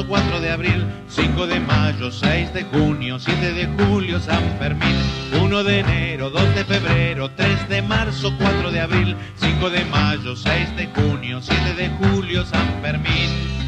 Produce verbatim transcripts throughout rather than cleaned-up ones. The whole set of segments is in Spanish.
marzo, cuatro de abril, cinco de mayo, seis de junio, siete de julio, San Fermín. uno de enero, dos de febrero, tres de marzo, cuatro de abril, cinco de mayo, seis de junio, siete de julio, San Fermín.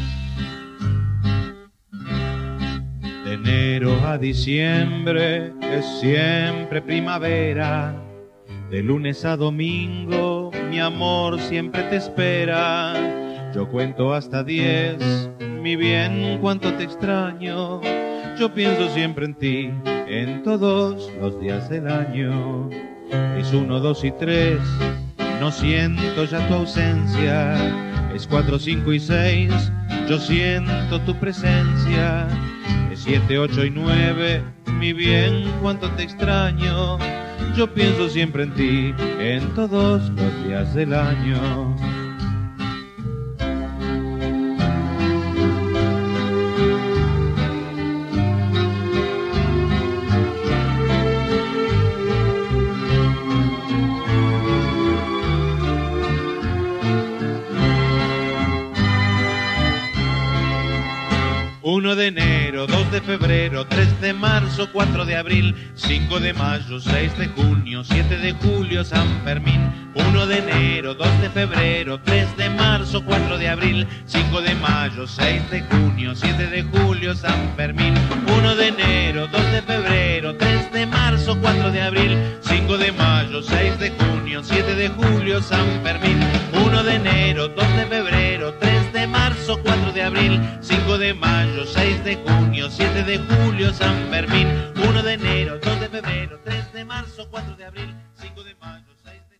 De enero a diciembre es siempre primavera. De lunes a domingo mi amor siempre te espera. Yo cuento hasta diez, mi bien, cuánto te extraño. Yo pienso siempre en ti, en todos los días del año. Es uno, dos y tres, no siento ya tu ausencia. Es cuatro, cinco y seis, yo siento tu presencia. Es siete, ocho y nueve, mi bien, cuánto te extraño. Yo pienso siempre en ti, en todos los días del año. uno de enero, dos de febrero, tres de marzo, cuatro de abril, cinco de mayo, seis de junio, siete de julio, San Fermín. uno de enero, dos de febrero, tres de marzo, cuatro de abril, cinco de mayo, seis de junio, siete de julio, San Fermín. uno de enero, dos de febrero, tres de marzo, cuatro de abril, cinco de mayo, seis de junio, siete de julio, San Fermín. uno de enero, dos de febrero, tres de marzo, cuatro de abril, cinco de mayo, seis de junio, siete de julio, San Fermín. uno de enero, dos de febrero, tres de marzo, cuatro de abril, cinco de mayo, seis de